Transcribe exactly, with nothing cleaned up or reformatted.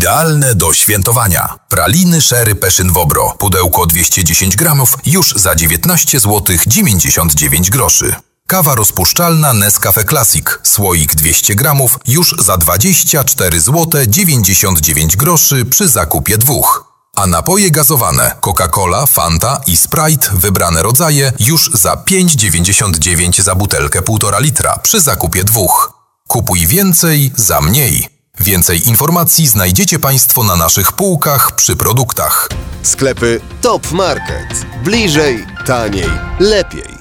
Idealne do świętowania. Praliny Sherry Peszyn Wobro. Pudełko dwieście dziesięć gramów już za dziewiętnaście złotych dziewięćdziesiąt dziewięć groszy. Kawa rozpuszczalna Nescafe Classic. Słoik dwieście gramów już za dwadzieścia cztery złote dziewięćdziesiąt dziewięć groszy przy zakupie dwóch. A napoje gazowane Coca-Cola, Fanta i Sprite wybrane rodzaje już za pięć dziewięćdziesiąt dziewięć za butelkę półtora litra przy zakupie dwóch. Kupuj więcej za mniej. Więcej informacji znajdziecie Państwo na naszych półkach przy produktach. Sklepy Top Market. Bliżej, taniej, lepiej.